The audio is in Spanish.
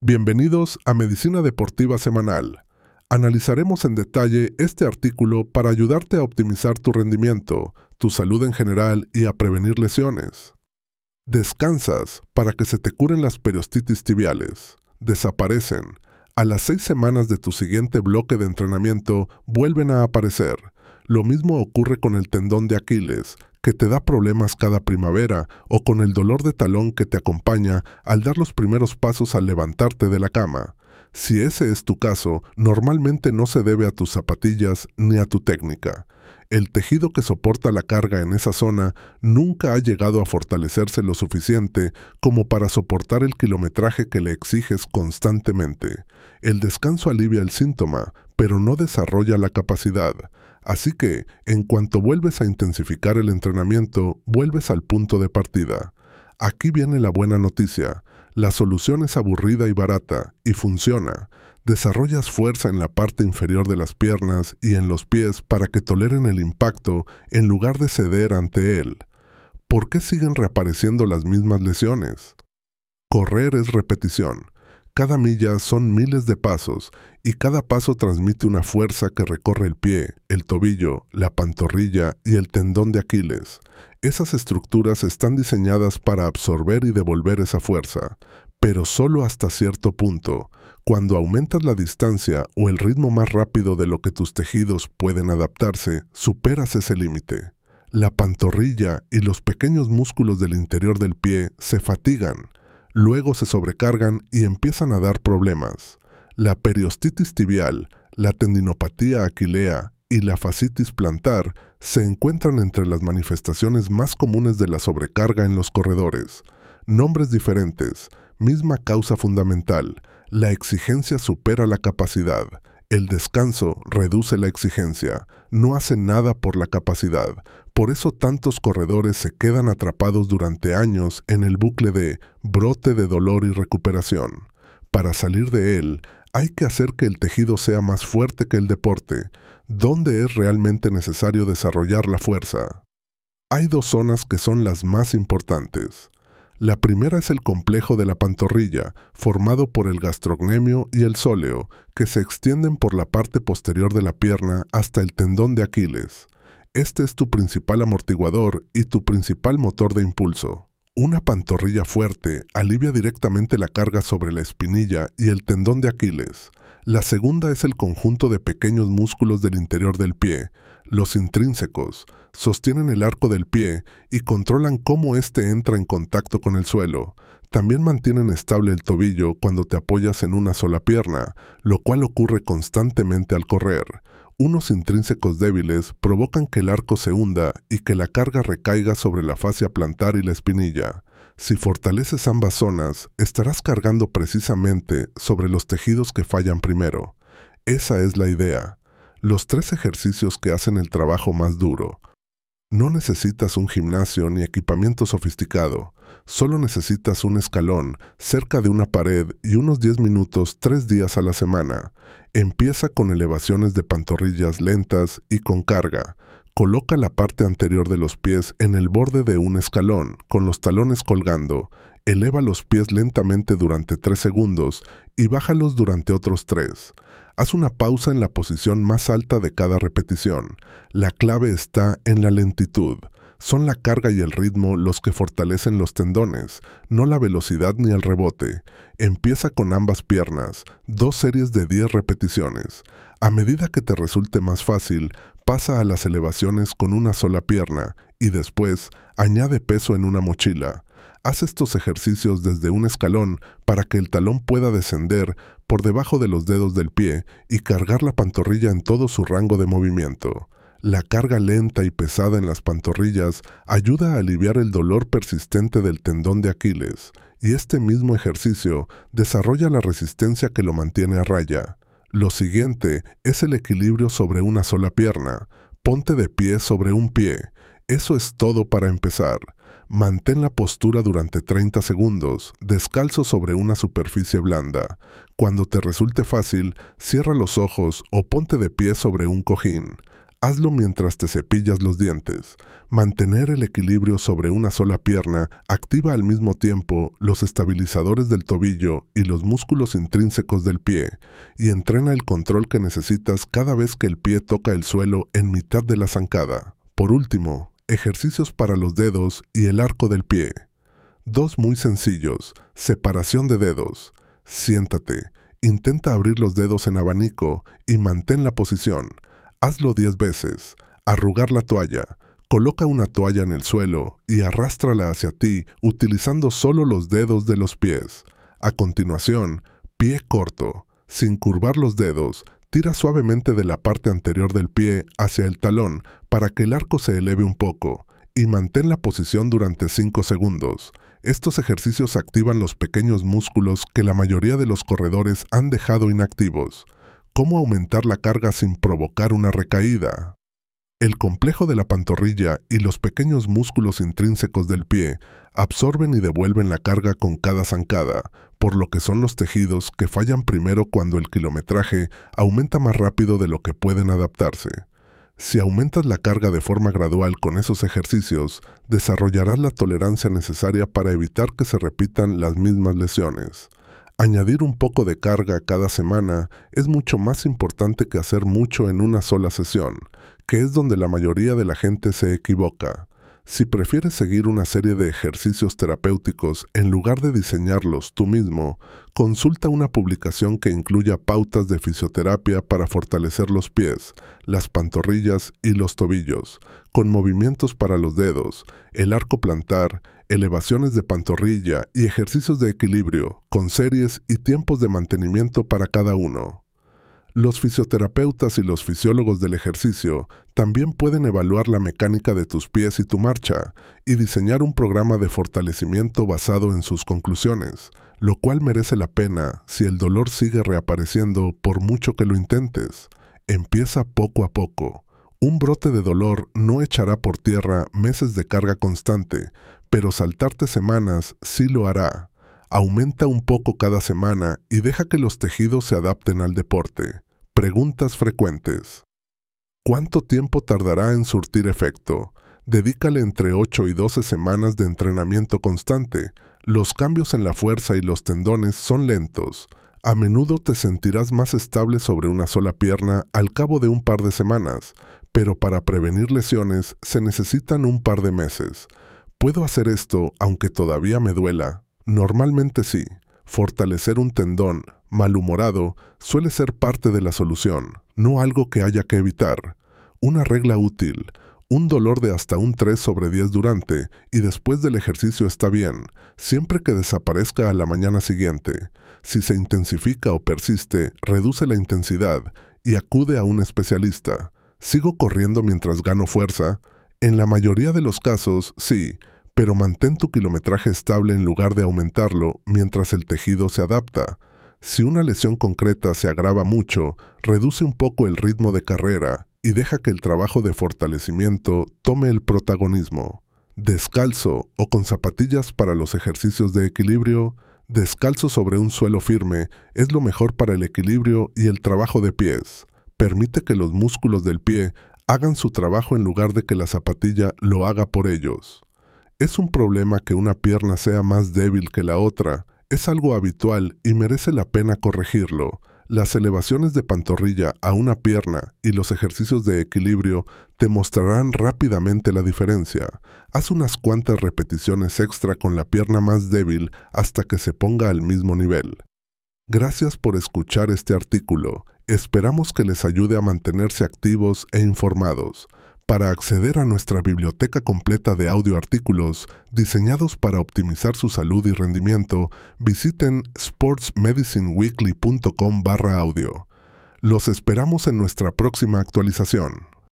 Bienvenidos a Medicina Deportiva Semanal. Analizaremos en detalle este artículo para ayudarte a optimizar tu rendimiento, tu salud en general y a prevenir lesiones. Descansas para que se te curen las periostitis tibiales. Desaparecen. A las 6 semanas de tu siguiente bloque de entrenamiento vuelven a aparecer. Lo mismo ocurre con el tendón de Aquiles, que te da problemas cada primavera, o con el dolor de talón que te acompaña al dar los primeros pasos al levantarte de la cama. Si ese es tu caso, normalmente no se debe a tus zapatillas ni a tu técnica. El tejido que soporta la carga en esa zona nunca ha llegado a fortalecerse lo suficiente como para soportar el kilometraje que le exiges constantemente. El descanso alivia el síntoma, pero no desarrolla la capacidad. Así que, en cuanto vuelves a intensificar el entrenamiento, vuelves al punto de partida. Aquí viene la buena noticia. La solución es aburrida y barata, y funciona. Desarrollas fuerza en la parte inferior de las piernas y en los pies para que toleren el impacto en lugar de ceder ante él. ¿Por qué siguen reapareciendo las mismas lesiones? Correr es repetición. Cada milla son miles de pasos, y cada paso transmite una fuerza que recorre el pie, el tobillo, la pantorrilla y el tendón de Aquiles. Esas estructuras están diseñadas para absorber y devolver esa fuerza, pero solo hasta cierto punto. Cuando aumentas la distancia o el ritmo más rápido de lo que tus tejidos pueden adaptarse, superas ese límite. La pantorrilla y los pequeños músculos del interior del pie se fatigan. Luego se sobrecargan y empiezan a dar problemas. La periostitis tibial, la tendinopatía aquilea y la fascitis plantar se encuentran entre las manifestaciones más comunes de la sobrecarga en los corredores. Nombres diferentes, misma causa fundamental. La exigencia supera la capacidad. El descanso reduce la exigencia. No hace nada por la capacidad. Por eso tantos corredores se quedan atrapados durante años en el bucle de brote de dolor y recuperación. Para salir de él, hay que hacer que el tejido sea más fuerte que el deporte. ¿Dónde es realmente necesario desarrollar la fuerza? Hay dos zonas que son las más importantes. La primera es el complejo de la pantorrilla, formado por el gastrocnemio y el sóleo, que se extienden por la parte posterior de la pierna hasta el tendón de Aquiles. Este es tu principal amortiguador y tu principal motor de impulso. Una pantorrilla fuerte alivia directamente la carga sobre la espinilla y el tendón de Aquiles. La segunda es el conjunto de pequeños músculos del interior del pie. Los intrínsecos sostienen el arco del pie y controlan cómo éste entra en contacto con el suelo. También mantienen estable el tobillo cuando te apoyas en una sola pierna, lo cual ocurre constantemente al correr. Unos intrínsecos débiles provocan que el arco se hunda y que la carga recaiga sobre la fascia plantar y la espinilla. Si fortaleces ambas zonas, estarás cargando precisamente sobre los tejidos que fallan primero. Esa es la idea. Los 3 ejercicios que hacen el trabajo más duro. No necesitas un gimnasio ni equipamiento sofisticado. Solo necesitas un escalón cerca de una pared y unos 10 minutos 3 días a la semana. Empieza con elevaciones de pantorrillas lentas y con carga. Coloca la parte anterior de los pies en el borde de un escalón, con los talones colgando. Eleva los pies lentamente durante 3 segundos y bájalos durante otros 3. Haz una pausa en la posición más alta de cada repetición. La clave está en la lentitud. Son la carga y el ritmo los que fortalecen los tendones, no la velocidad ni el rebote. Empieza con ambas piernas, 2 series de 10 repeticiones. A medida que te resulte más fácil, pasa a las elevaciones con una sola pierna y después añade peso en una mochila. Haz estos ejercicios desde un escalón para que el talón pueda descender por debajo de los dedos del pie y cargar la pantorrilla en todo su rango de movimiento. La carga lenta y pesada en las pantorrillas ayuda a aliviar el dolor persistente del tendón de Aquiles, y este mismo ejercicio desarrolla la resistencia que lo mantiene a raya. Lo siguiente es el equilibrio sobre una sola pierna. Ponte de pie sobre un pie. Eso es todo para empezar. Mantén la postura durante 30 segundos, descalzo sobre una superficie blanda. Cuando te resulte fácil, cierra los ojos o ponte de pie sobre un cojín. Hazlo mientras te cepillas los dientes. Mantener el equilibrio sobre una sola pierna activa al mismo tiempo los estabilizadores del tobillo y los músculos intrínsecos del pie, y entrena el control que necesitas cada vez que el pie toca el suelo en mitad de la zancada. Por último, ejercicios para los dedos y el arco del pie. 2 muy sencillos. Separación de dedos. Siéntate. Intenta abrir los dedos en abanico y mantén la posición. Hazlo 10 veces. Arrugar la toalla. Coloca una toalla en el suelo y arrástrala hacia ti utilizando solo los dedos de los pies. A continuación, pie corto. Sin curvar los dedos, tira suavemente de la parte anterior del pie hacia el talón para que el arco se eleve un poco y mantén la posición durante 5 segundos. Estos ejercicios activan los pequeños músculos que la mayoría de los corredores han dejado inactivos. ¿Cómo aumentar la carga sin provocar una recaída? El complejo de la pantorrilla y los pequeños músculos intrínsecos del pie absorben y devuelven la carga con cada zancada, por lo que son los tejidos que fallan primero cuando el kilometraje aumenta más rápido de lo que pueden adaptarse. Si aumentas la carga de forma gradual con esos ejercicios, desarrollarás la tolerancia necesaria para evitar que se repitan las mismas lesiones. Añadir un poco de carga cada semana es mucho más importante que hacer mucho en una sola sesión, que es donde la mayoría de la gente se equivoca. Si prefieres seguir una serie de ejercicios terapéuticos en lugar de diseñarlos tú mismo, consulta una publicación que incluya pautas de fisioterapia para fortalecer los pies, las pantorrillas y los tobillos, con movimientos para los dedos, el arco plantar, elevaciones de pantorrilla y ejercicios de equilibrio, con series y tiempos de mantenimiento para cada uno. Los fisioterapeutas y los fisiólogos del ejercicio también pueden evaluar la mecánica de tus pies y tu marcha, y diseñar un programa de fortalecimiento basado en sus conclusiones, lo cual merece la pena si el dolor sigue reapareciendo por mucho que lo intentes. Empieza poco a poco. Un brote de dolor no echará por tierra meses de carga constante, pero saltarte semanas sí lo hará. Aumenta un poco cada semana y deja que los tejidos se adapten al deporte. Preguntas frecuentes. ¿Cuánto tiempo tardará en surtir efecto? Dedícale entre 8 y 12 semanas de entrenamiento constante. Los cambios en la fuerza y los tendones son lentos. A menudo te sentirás más estable sobre una sola pierna al cabo de un par de semanas, pero para prevenir lesiones se necesitan un par de meses. ¿Puedo hacer esto aunque todavía me duela? Normalmente sí. Fortalecer un tendón malhumorado suele ser parte de la solución, no algo que haya que evitar. Una regla útil: un dolor de hasta un 3/10 durante y después del ejercicio está bien, siempre que desaparezca a la mañana siguiente. Si se intensifica o persiste, reduce la intensidad y acude a un especialista. ¿Sigo corriendo mientras gano fuerza? En la mayoría de los casos, sí, pero mantén tu kilometraje estable en lugar de aumentarlo mientras el tejido se adapta. Si una lesión concreta se agrava mucho, reduce un poco el ritmo de carrera y deja que el trabajo de fortalecimiento tome el protagonismo. Descalzo o con zapatillas para los ejercicios de equilibrio. Descalzo sobre un suelo firme es lo mejor para el equilibrio y el trabajo de pies. Permite que los músculos del pie hagan su trabajo en lugar de que la zapatilla lo haga por ellos. Es un problema que una pierna sea más débil que la otra. Es algo habitual y merece la pena corregirlo. Las elevaciones de pantorrilla a una pierna y los ejercicios de equilibrio te mostrarán rápidamente la diferencia. Haz unas cuantas repeticiones extra con la pierna más débil hasta que se ponga al mismo nivel. Gracias por escuchar este artículo. Esperamos que les ayude a mantenerse activos e informados. Para acceder a nuestra biblioteca completa de audio artículos diseñados para optimizar su salud y rendimiento, visiten sportsmedicineweekly.com/audio. Los esperamos en nuestra próxima actualización.